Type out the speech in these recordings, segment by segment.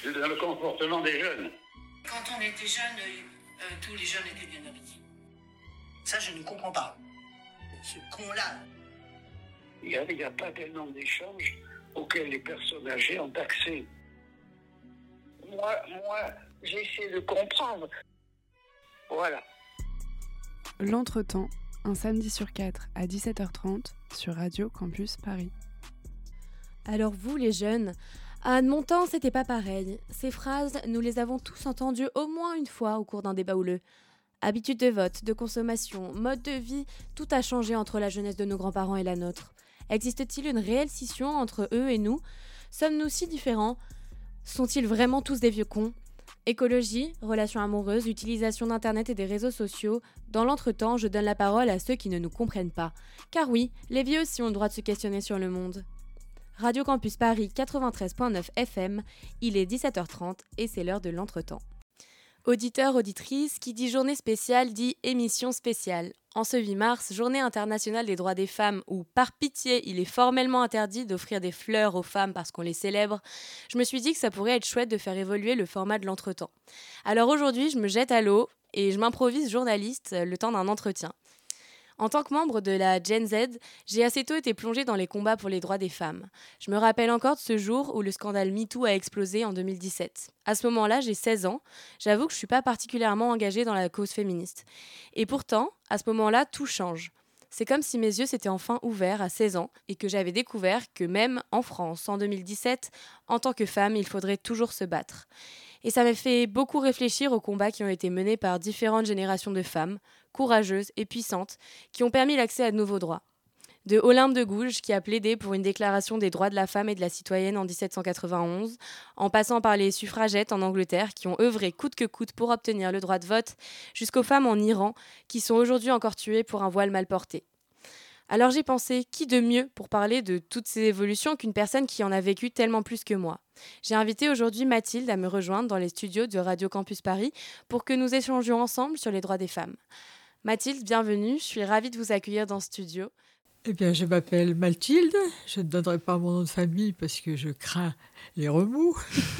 dans le comportement des jeunes. Quand on était jeune, tous les jeunes étaient bien habillés. Ça, je ne comprends pas. Ce con-là. Il n'y a pas tellement d'échanges auxquels les personnes âgées ont accès. Moi, j'essaie de comprendre. Voilà. L'Entretemps, un samedi sur 4 à 17h30 sur Radio Campus Paris. Alors vous, les jeunes, à mon temps, c'était pas pareil. Ces phrases, nous les avons tous entendues au moins une fois au cours d'un débat houleux. Habitudes de vote, de consommation, mode de vie, tout a changé entre la jeunesse de nos grands-parents et la nôtre. Existe-t-il une réelle scission entre eux et nous ? Sommes-nous si différents ? Sont-ils vraiment tous des vieux cons ? Écologie, relations amoureuses, utilisation d'Internet et des réseaux sociaux. Dans l'entretemps, je donne la parole à ceux qui ne nous comprennent pas. Car oui, les vieux aussi ont le droit de se questionner sur le monde. Radio Campus Paris 93.9 FM, il est 17h30 et c'est l'heure de l'entretemps. Auditeurs, auditrices, qui dit journée spéciale dit émission spéciale. En ce 8 mars, journée internationale des droits des femmes où, par pitié, il est formellement interdit d'offrir des fleurs aux femmes parce qu'on les célèbre, je me suis dit que ça pourrait être chouette de faire évoluer le format de l'entretemps. Alors aujourd'hui, je me jette à l'eau et je m'improvise journaliste le temps d'un entretien. En tant que membre de la Gen Z, j'ai assez tôt été plongée dans les combats pour les droits des femmes. Je me rappelle encore de ce jour où le scandale MeToo a explosé en 2017. À ce moment-là, j'ai 16 ans. J'avoue que je ne suis pas particulièrement engagée dans la cause féministe. Et pourtant, à ce moment-là, tout change. C'est comme si mes yeux s'étaient enfin ouverts à 16 ans et que j'avais découvert que même en France, en 2017, en tant que femme, il faudrait toujours se battre. Et ça m'a fait beaucoup réfléchir aux combats qui ont été menés par différentes générations de femmes, courageuses et puissantes, qui ont permis l'accès à de nouveaux droits. De Olympe de Gouges, qui a plaidé pour une déclaration des droits de la femme et de la citoyenne en 1791, en passant par les suffragettes en Angleterre, qui ont œuvré coûte que coûte pour obtenir le droit de vote, jusqu'aux femmes en Iran, qui sont aujourd'hui encore tuées pour un voile mal porté. Alors j'ai pensé, qui de mieux pour parler de toutes ces évolutions qu'une personne qui en a vécu tellement plus que moi ? J'ai invité aujourd'hui Mathilde à me rejoindre dans les studios de Radio Campus Paris pour que nous échangions ensemble sur les droits des femmes. Mathilde, bienvenue, je suis ravie de vous accueillir dans ce studio. Eh bien, je m'appelle Mathilde, je ne donnerai pas mon nom de famille parce que je crains les remous.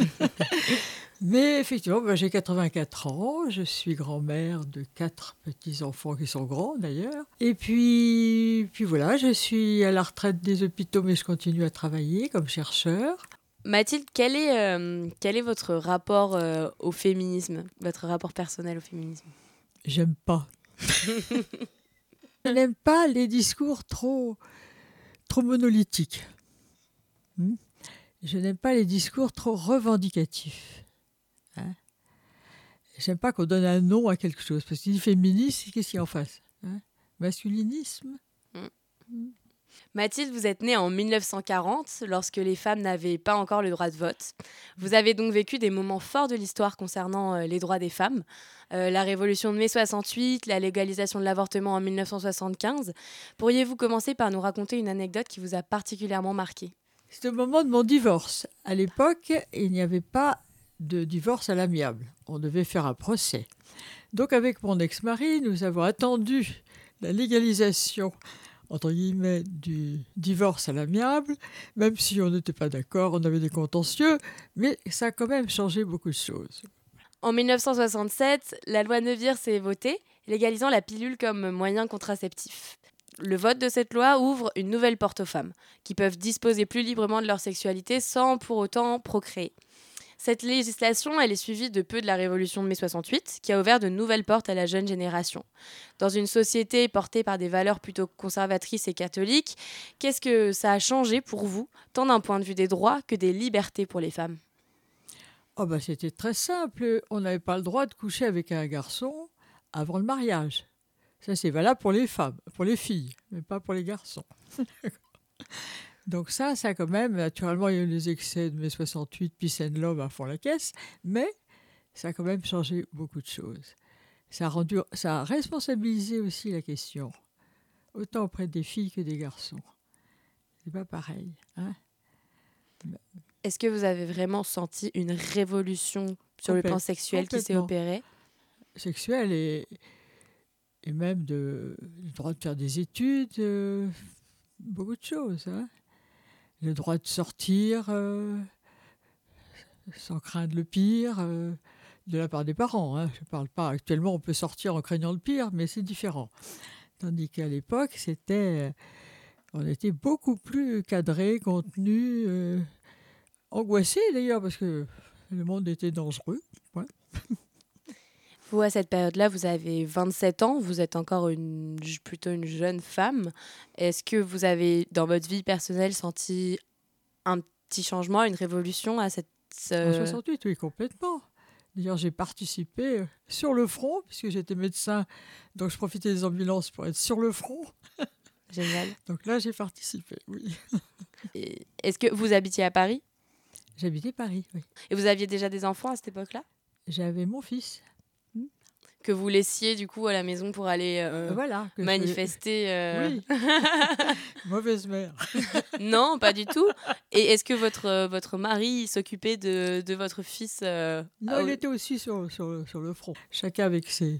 Mais effectivement, j'ai 84 ans, je suis grand-mère de 4 petits-enfants qui sont grands d'ailleurs. Et puis voilà, je suis à la retraite des hôpitaux, mais je continue à travailler comme chercheur. Mathilde, quel est votre rapport au féminisme, votre rapport personnel au féminisme ? J'aime pas. Je n'aime pas les discours trop monolithiques. Je n'aime pas les discours trop revendicatifs. J'aime pas qu'on donne un nom à quelque chose. Parce qu'il dit féminisme, qu'est-ce qu'il y a en face ? Masculinisme ? Mathilde, vous êtes née en 1940, lorsque les femmes n'avaient pas encore le droit de vote. Vous avez donc vécu des moments forts de l'histoire concernant les droits des femmes. La révolution de mai 68, la légalisation de l'avortement en 1975. Pourriez-vous commencer par nous raconter une anecdote qui vous a particulièrement marqué ? C'est au moment de mon divorce. À l'époque, il n'y avait pas de divorce à l'amiable. On devait faire un procès. Donc avec mon ex-mari, nous avons attendu la légalisation entre guillemets, du divorce à l'amiable, même si on n'était pas d'accord, on avait des contentieux, mais ça a quand même changé beaucoup de choses. En 1967, la loi Neuwirth s'est votée, légalisant la pilule comme moyen contraceptif. Le vote de cette loi ouvre une nouvelle porte aux femmes, qui peuvent disposer plus librement de leur sexualité sans pour autant procréer. Cette législation, elle est suivie de peu de la révolution de mai 68, qui a ouvert de nouvelles portes à la jeune génération. Dans une société portée par des valeurs plutôt conservatrices et catholiques, qu'est-ce que ça a changé pour vous, tant d'un point de vue des droits que des libertés pour les femmes ? C'était très simple. On n'avait pas le droit de coucher avec un garçon avant le mariage. Ça, c'est valable pour les femmes, pour les filles, mais pas pour les garçons. Donc ça quand même, naturellement, il y a eu les excès de mai 68, Peace and Love à fond la caisse, mais ça a quand même changé beaucoup de choses. Ça a responsabilisé aussi la question, autant auprès des filles que des garçons. C'est pas pareil. Est-ce que vous avez vraiment senti une révolution sur le plan sexuel qui s'est opérée ? Sexuelle et même le droit de faire des études, beaucoup de choses. Le droit de sortir, sans craindre le pire de la part des parents. Hein. Je parle pas, actuellement on peut sortir en craignant le pire, mais c'est différent. Tandis qu'à l'époque, on était beaucoup plus cadré, contenu, angoissé d'ailleurs, parce que le monde était dangereux. Ouais. Vous, à cette période-là, vous avez 27 ans, vous êtes encore plutôt une jeune femme. Est-ce que vous avez, dans votre vie personnelle, senti un petit changement, une révolution à cette... En 68, oui, complètement. D'ailleurs, j'ai participé sur le front, puisque j'étais médecin, donc je profitais des ambulances pour être sur le front. Génial. Donc là, j'ai participé, oui. Et est-ce que vous habitiez à Paris ? J'habitais Paris, oui. Et vous aviez déjà des enfants à cette époque-là ? J'avais mon fils. Que vous laissiez du coup à la maison pour aller Voilà, manifester. Oui, mauvaise mère. Non, pas du tout. Et est-ce que votre mari s'occupait de votre fils Non, il était aussi sur le front. Chacun avec ses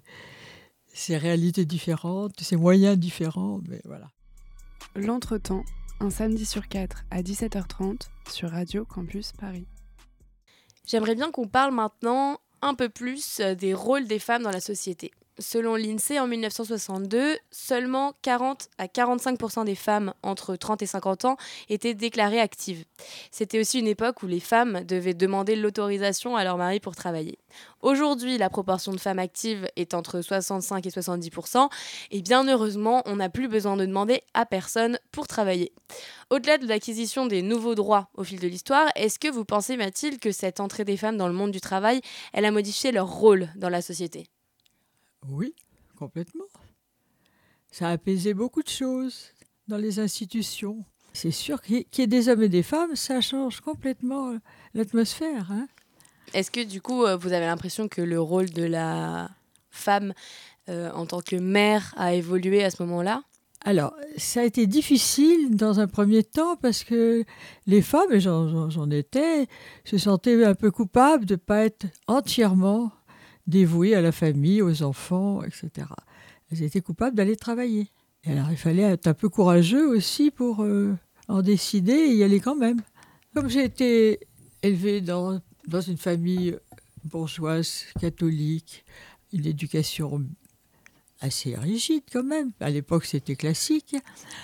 réalités différentes, ses moyens différents, mais voilà. L'Entretemps, un samedi sur 4 à 17h30 sur Radio Campus Paris. J'aimerais bien qu'on parle maintenant un peu plus des rôles des femmes dans la société. Selon l'INSEE, en 1962, seulement 40 à 45% des femmes entre 30 et 50 ans étaient déclarées actives. C'était aussi une époque où les femmes devaient demander l'autorisation à leur mari pour travailler. Aujourd'hui, la proportion de femmes actives est entre 65 et 70%, et bien heureusement, on n'a plus besoin de demander à personne pour travailler. Au-delà de l'acquisition des nouveaux droits au fil de l'histoire, est-ce que vous pensez, Mathilde, que cette entrée des femmes dans le monde du travail, elle a modifié leur rôle dans la société ? Oui, complètement. Ça a apaisé beaucoup de choses dans les institutions. C'est sûr qu'il y ait des hommes et des femmes, ça change complètement l'atmosphère. Hein. Est-ce que du coup, vous avez l'impression que le rôle de la femme en tant que mère a évolué à ce moment-là ? Alors, ça a été difficile dans un premier temps parce que les femmes, et j'en étais, se sentaient un peu coupables de ne pas être entièrement dévouées à la famille, aux enfants, etc. Elles étaient coupables d'aller travailler. Et alors, il fallait être un peu courageux aussi pour en décider et y aller quand même. Comme j'ai été élevée dans une famille bourgeoise, catholique, une éducation assez rigide quand même. À l'époque, c'était classique.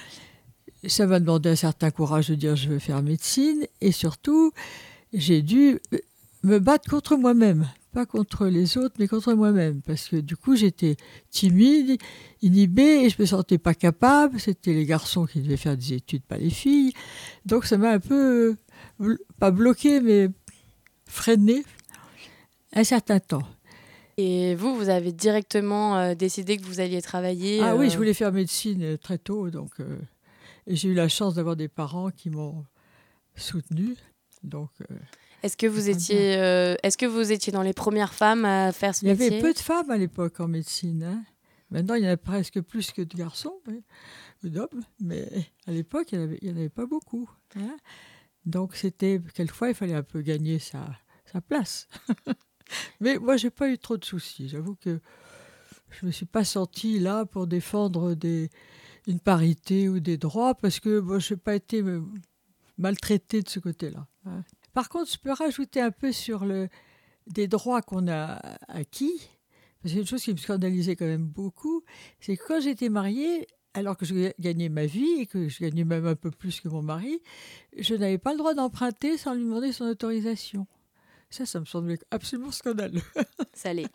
Ça m'a demandé un certain courage de dire je veux faire médecine. Et surtout, j'ai dû me battre contre moi-même. Pas contre les autres, mais contre moi-même. Parce que du coup, j'étais timide, inhibée, et je me sentais pas capable. C'était les garçons qui devaient faire des études, pas les filles. Donc ça m'a un peu, pas bloquée, mais freinée un certain temps. Et vous avez directement décidé que vous alliez travailler Ah oui, je voulais faire médecine très tôt. Donc, et j'ai eu la chance d'avoir des parents qui m'ont soutenue. Donc... Est-ce que vous étiez dans les premières femmes à faire ce métier ? Il y avait peu de femmes à l'époque en médecine. Hein. Maintenant, il y en a presque plus que de garçons, ou d'hommes. Mais à l'époque, il n'y en avait pas beaucoup. Hein. Donc, quelquefois, il fallait un peu gagner sa place. Mais moi, je n'ai pas eu trop de soucis. J'avoue que je ne me suis pas sentie là pour défendre une parité ou des droits, parce que moi, je n'ai pas été maltraitée de ce côté-là. Hein. Par contre, je peux rajouter un peu sur des droits qu'on a acquis. Parce que une chose qui me scandalisait quand même beaucoup, c'est que quand j'étais mariée, alors que je gagnais ma vie et que je gagnais même un peu plus que mon mari, je n'avais pas le droit d'emprunter sans lui demander son autorisation. Ça me semblait absolument scandaleux. Ça l'est.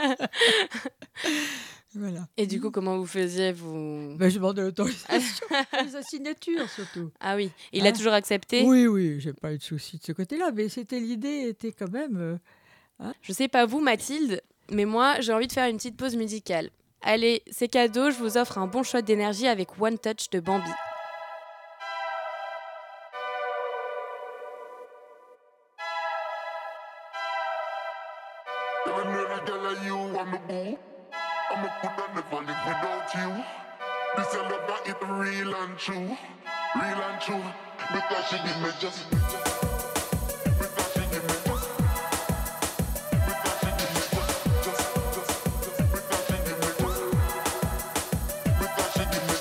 Voilà. Et du coup, comment vous faisiez Je demandais l'autorisation, sa signature surtout. Ah oui, il a toujours accepté ? Oui, j'ai pas eu de souci de ce côté-là, mais l'idée était quand même... Je sais pas vous, Mathilde, mais moi, j'ai envie de faire une petite pause musicale. Allez, c'est cadeau, je vous offre un bon shot d'énergie avec One Touch de Bambi. I'ma put on never live without you. This your love that it real and true, because she give me just. Because she give me just. Because she give me just. Because she give me just. Because she give me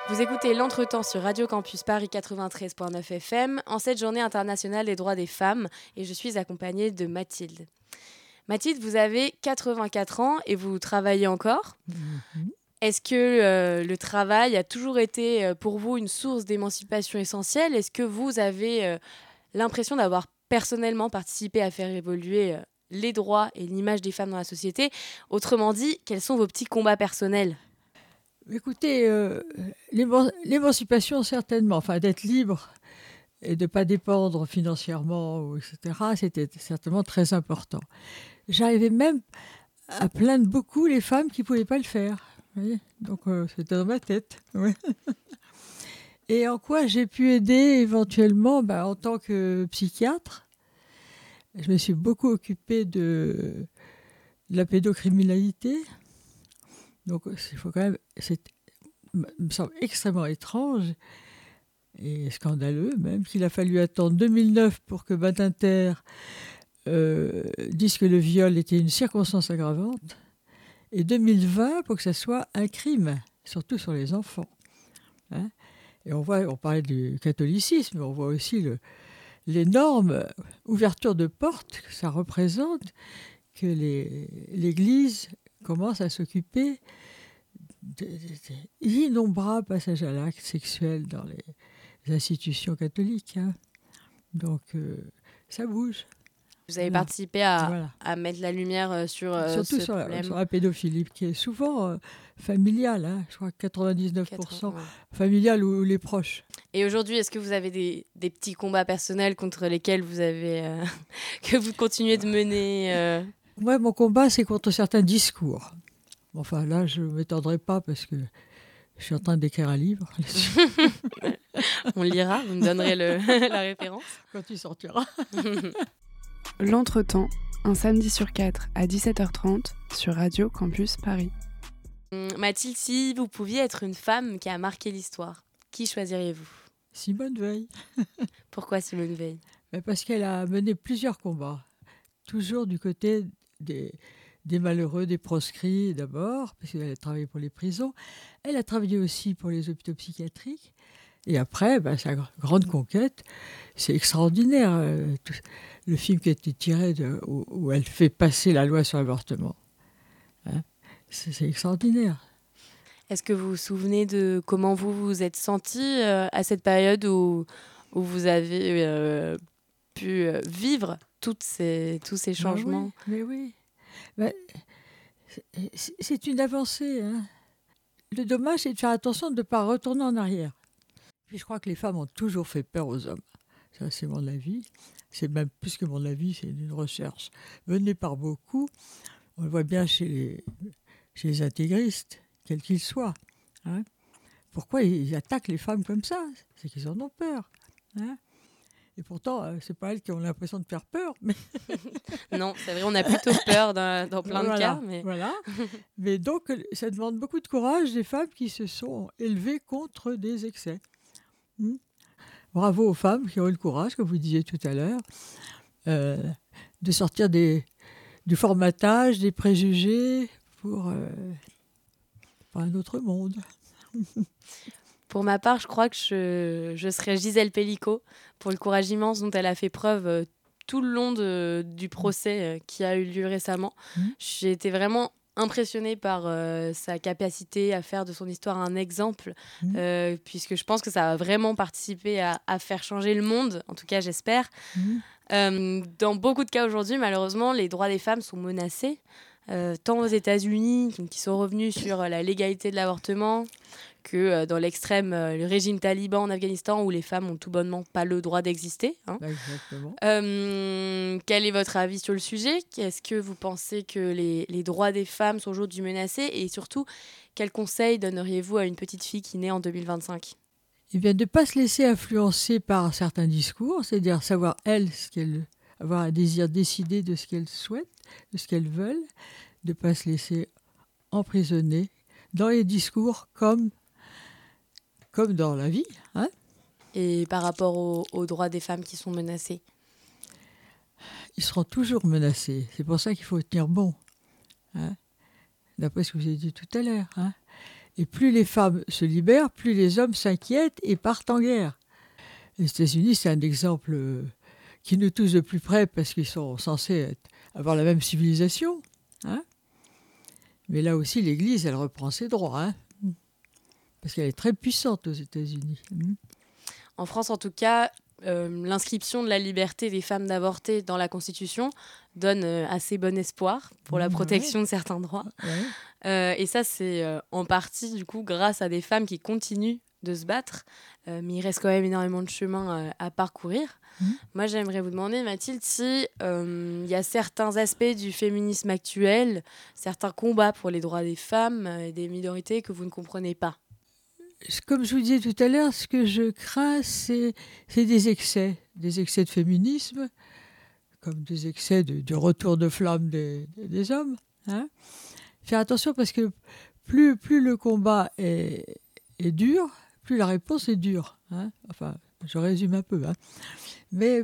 Vous écoutez l'Entretemps sur Radio Campus Paris 93.9 FM en cette journée internationale des droits des femmes et je suis accompagnée de Mathilde. Mathilde, vous avez 84 ans et vous travaillez encore. Est-ce que le travail a toujours été pour vous une source d'émancipation essentielle ? Est-ce que vous avez l'impression d'avoir personnellement participé à faire évoluer les droits et l'image des femmes dans la société ? Autrement dit, quels sont vos petits combats personnels ? Écoutez, l'émancipation, certainement, enfin d'être libre et de ne pas dépendre financièrement, etc., c'était certainement très important. J'arrivais même à plaindre beaucoup les femmes qui ne pouvaient pas le faire. Vous voyez, donc, c'était dans ma tête. Ouais. Et en quoi j'ai pu aider éventuellement en tant que psychiatre, je me suis beaucoup occupée de la pédocriminalité. Donc, il faut quand même, me semble extrêmement étrange et scandaleux même qu'il a fallu attendre 2009 pour que Badinter dise que le viol était une circonstance aggravante et 2020 pour que ça soit un crime, surtout sur les enfants. Hein, et on parlait du catholicisme, mais on voit aussi l'énorme ouverture de porte que ça représente, que l'Église commence à s'occuper d'innombrables passages à l'acte sexuel dans les institutions catholiques. Hein. Donc, ça bouge. Vous avez participé à mettre la lumière sur surtout ce problème. sur la pédophilie, qui est souvent familiale. Hein. Je crois que 99% familiale ou les proches. Et aujourd'hui, est-ce que vous avez des petits combats personnels contre lesquels vous avez que vous continuez de mener Moi, mon combat, c'est contre certains discours. Enfin, là, je ne m'étendrai pas parce que je suis en train d'écrire un livre là-dessus. On le lira, vous me donnerez la référence. Quand il sortira. L'Entretemps, un samedi sur 4 à 17h30 sur Radio Campus Paris. Mathilde, si vous pouviez être une femme qui a marqué l'histoire, qui choisiriez-vous ? Simone Veil. Pourquoi Simone Veil ? Parce qu'elle a mené plusieurs combats. Toujours du côté des malheureux, des proscrits d'abord, parce qu'elle a travaillé pour les prisons. Elle a travaillé aussi pour les hôpitaux psychiatriques. Et après, sa grande conquête, c'est extraordinaire. Le film qui a été tiré où elle fait passer la loi sur l'avortement. Hein, c'est extraordinaire. Est-ce que vous vous souvenez de comment vous vous êtes sentie à cette période où vous avez pu vivre tous ces changements ? Mais oui. C'est une avancée. Hein. Le dommage, c'est de faire attention de ne pas retourner en arrière. Puis je crois que les femmes ont toujours fait peur aux hommes. Ça, c'est mon avis. C'est même plus que mon avis, c'est une recherche menée par beaucoup. On le voit bien chez les intégristes, quels qu'ils soient. Hein. Pourquoi ils attaquent les femmes comme ça ? C'est qu'ils en ont peur. Hein. Et pourtant, c'est pas elles qui ont l'impression de faire peur. Mais non, c'est vrai, on a plutôt peur dans plein de cas. Mais... Voilà. Mais donc, ça demande beaucoup de courage des femmes qui se sont élevées contre des excès. Bravo aux femmes qui ont eu le courage, comme vous disiez tout à l'heure, de sortir du formatage, des préjugés pour un autre monde. Pour ma part, je crois que je serais Gisèle Pellicot pour le courage immense dont elle a fait preuve tout le long du procès qui a eu lieu récemment. J'ai été vraiment impressionnée par sa capacité à faire de son histoire un exemple, puisque je pense que ça a vraiment participé à faire changer le monde, en tout cas j'espère. Dans beaucoup de cas aujourd'hui, malheureusement, les droits des femmes sont menacés, tant aux États-Unis, qui sont revenus sur la légalité de l'avortement, que dans l'extrême, le régime taliban en Afghanistan, où les femmes ont tout bonnement pas le droit d'exister. Hein. Exactement. Quel est votre avis sur le sujet ? Est-ce que vous pensez que les droits des femmes sont aujourd'hui menacés ? Et surtout, quel conseil donneriez-vous à une petite fille qui naît en 2025 ? Eh bien, de ne pas se laisser influencer par certains discours, c'est-à-dire savoir, avoir un désir décidé de ce qu'elle souhaite, de ce qu'elles veulent, de ne pas se laisser emprisonner dans les discours comme dans la vie. Hein. Et par rapport aux droits des femmes qui sont menacés ? Ils seront toujours menacés. C'est pour ça qu'il faut tenir bon. Hein, d'après ce que vous avez dit tout à l'heure. Hein. Et plus les femmes se libèrent, plus les hommes s'inquiètent et partent en guerre. Les États-Unis, c'est un exemple qui nous touche de plus près parce qu'ils sont censés avoir la même civilisation. Hein. Mais là aussi, l'Église, elle reprend ses droits. Hein. Parce qu'elle est très puissante aux États-Unis. En France, en tout cas, l'inscription de la liberté des femmes d'avorter dans la Constitution donne assez bon espoir pour la protection de certains droits. Ouais. Et ça, c'est en partie, du coup, grâce à des femmes qui continuent de se battre. Mais il reste quand même énormément de chemin à parcourir. Moi, j'aimerais vous demander, Mathilde, si y a certains aspects du féminisme actuel, certains combats pour les droits des femmes et des minorités que vous ne comprenez pas. Comme je vous disais tout à l'heure, ce que je crains, c'est des excès de féminisme, comme des excès de retour de flamme des hommes. Hein. Faire attention parce que plus le combat est dur, plus la réponse est dure. Hein. Enfin, je résume un peu. Hein. Mais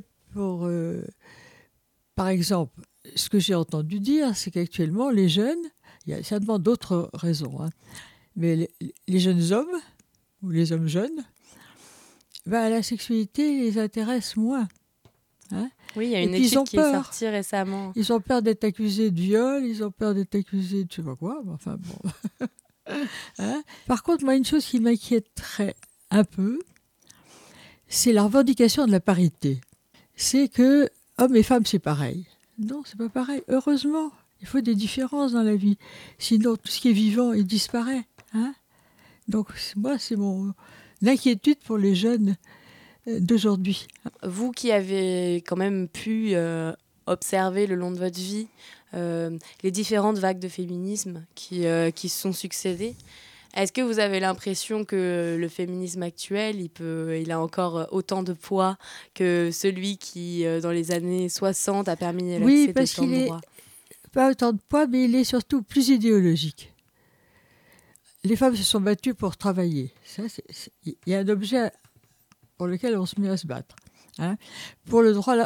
par exemple, ce que j'ai entendu dire, c'est qu'actuellement, les jeunes, il y a certainement d'autres raisons, hein, mais les jeunes hommes, ou les hommes jeunes, la sexualité les intéresse moins. Hein. Oui, il y a une étude qui est sortie récemment. Ils ont peur d'être accusés de viol, ils ont peur d'être accusés de je sais pas quoi, mais enfin bon. Hein. Par contre, moi, une chose qui m'inquiéterait un peu, c'est la revendication de la parité. C'est que hommes et femmes, c'est pareil. Non, c'est pas pareil. Heureusement, il faut des différences dans la vie. Sinon, tout ce qui est vivant, il disparaît. Hein. Donc, moi, c'est mon inquiétude pour les jeunes d'aujourd'hui. Vous qui avez quand même pu observer le long de votre vie les différentes vagues de féminisme qui se sont succédées, est-ce que vous avez l'impression que le féminisme actuel, il a encore autant de poids que celui qui, dans les années 60, a permis l'accès parce de tant de droits ? Pas autant de poids, mais il est surtout plus idéologique. Les femmes se sont battues pour travailler. Il y a un objet pour lequel on se met à se battre. Hein, pour le droit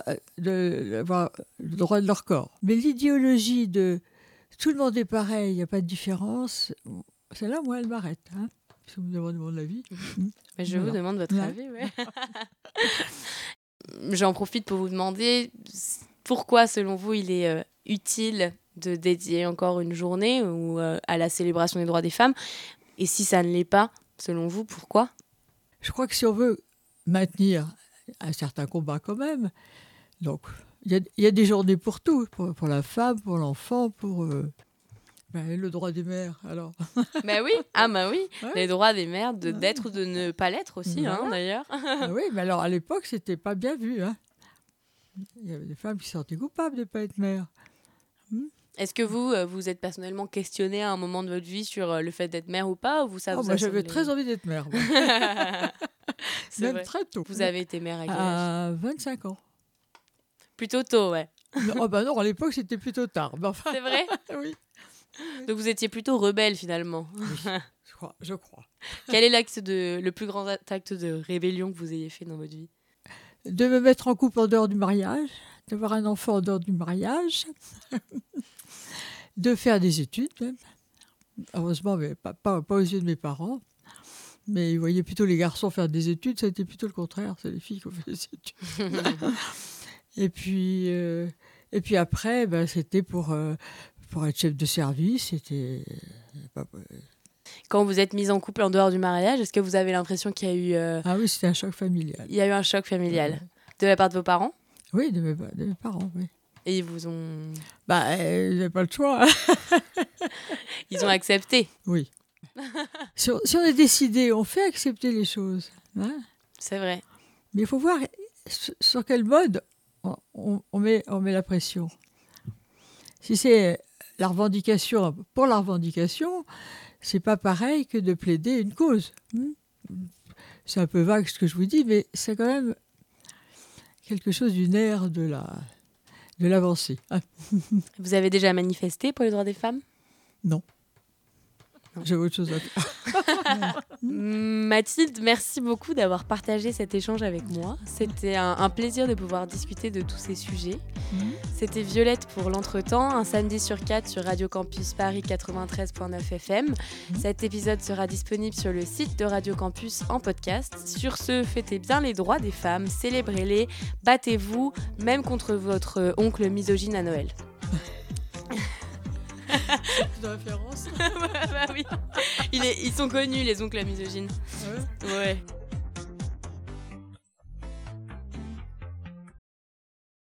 de leur corps. Mais l'idéologie de tout le monde est pareil, il n'y a pas de différence, celle-là, moi, elle m'arrête. Hein, si vous me demandez mon avis. Mais je vous demande votre avis. Ouais. J'en profite pour vous demander pourquoi, selon vous, il est utile de dédier encore une journée à la célébration des droits des femmes. Et si ça ne l'est pas, selon vous, pourquoi ? Je crois que si on veut maintenir un certain combat quand même, donc il y a des journées pour tout, pour la femme, pour l'enfant, pour le droit des mères, alors. Ben oui, oui, ouais. Les droits des mères d'être ou de ne pas l'être aussi, voilà. D'ailleurs. Oui, mais alors à l'époque, c'était pas bien vu. Hein. Il y avait des femmes qui se sentaient coupables de ne pas être mères. Est-ce que vous êtes personnellement questionné à un moment de votre vie sur le fait d'être mère ou pas, ou ça vous moi, j'avais très envie d'être mère. Même vrai. très tôt. Vous avez été mère à quel âge ? À 25 ans. Plutôt tôt, ouais. Non, non, à l'époque, c'était plutôt tard. Mais enfin... C'est vrai ? Oui. Donc vous étiez plutôt rebelle, finalement. Oui, je crois. Quel est le plus grand acte de rébellion que vous ayez fait dans votre vie ? De me mettre en couple en dehors du mariage, d'avoir un enfant en dehors du mariage, de faire des études même. Heureusement, mais pas aux yeux de mes parents. Mais ils voyaient plutôt les garçons faire des études, ça a été plutôt le contraire, c'est les filles qui ont fait des études. et puis après, c'était pour être chef de service, c'était... Quand vous êtes mise en couple en dehors du mariage, est-ce que vous avez l'impression qu'il y a eu... Ah oui, c'était un choc familial. Il y a eu un choc familial. De la part de vos parents ? Oui, de mes parents, oui. Et ils vous ont... ils n'avaient pas le choix. Ils ont accepté. Oui. Si on est décidé, on fait accepter les choses. Hein. C'est vrai. Mais il faut voir sur quel mode on met la pression. Si c'est la revendication, pour la revendication, c'est pas pareil que de plaider une cause. C'est un peu vague ce que je vous dis, mais c'est quand même quelque chose d'une ère de l'avancée. Vous avez déjà manifesté pour les droits des femmes ? Non. J'avais autre chose à faire. Mathilde, merci beaucoup d'avoir partagé cet échange avec moi. C'était un plaisir de pouvoir discuter de tous ces sujets. C'était Violette pour l'entretemps, un samedi sur 4 sur Radio Campus Paris 93.9 FM. Cet épisode sera disponible sur le site de Radio Campus en podcast. Sur ce, fêtez bien les droits des femmes, célébrez-les, battez-vous, même contre votre oncle misogyne à Noël. De référence. Bah oui, ils sont connus les oncles misogynes. Ouais. Ouais.